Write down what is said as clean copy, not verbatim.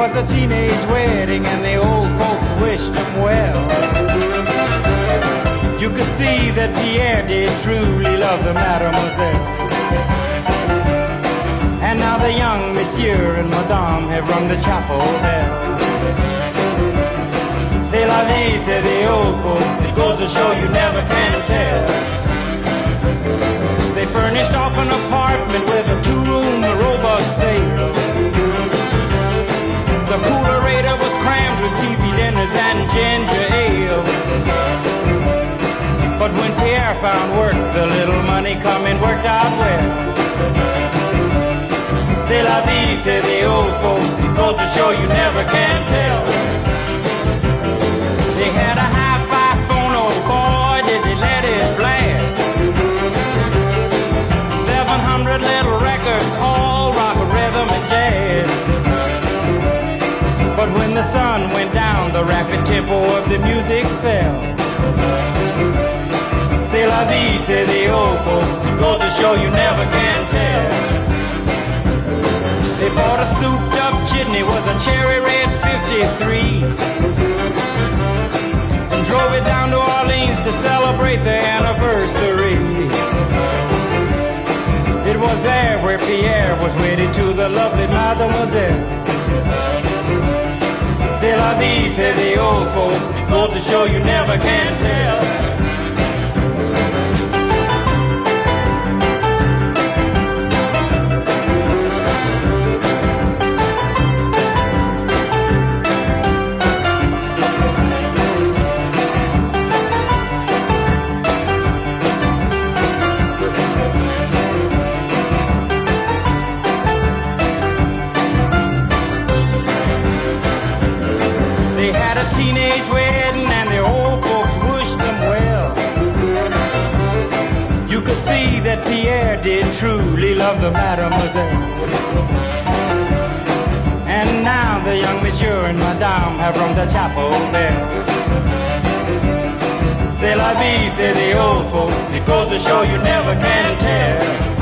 was a teenage wedding and the old folks wished him well. You could see that Pierre did truly love the mademoiselle. And now the young monsieur and madame have rung the chapel bell. C'est la vie, say the old folks, it goes to show you never can tell. They furnished off an apartment with a two-room robot sale. The coolerator was crammed with TV dinners and ginger ale. But when Pierre found work, the little money coming worked out well. C'est la vie, say the old folks, it goes to show you never can tell. They had a hi-fi phone, oh boy, did they let it blast. 700 little records, all rock, rhythm, and jazz. But when the sun went down, the rapid tempo of the music fell. C'est la vie, say the old folks, it goes to show you never can tell. They bought a souped up chitney, was a cherry red 53, and drove it down to Orleans to celebrate their anniversary. It was there where Pierre was wedded to the lovely mademoiselle. C'est la vie, say the old folks, it goes to show you never can tell. Teenage wedding and the old folks wished them well. You could see that Pierre did truly love the mademoiselle. And now the young monsieur and madame have rung the chapel bell. C'est la vie, say the old folks, it goes to show you never can tell.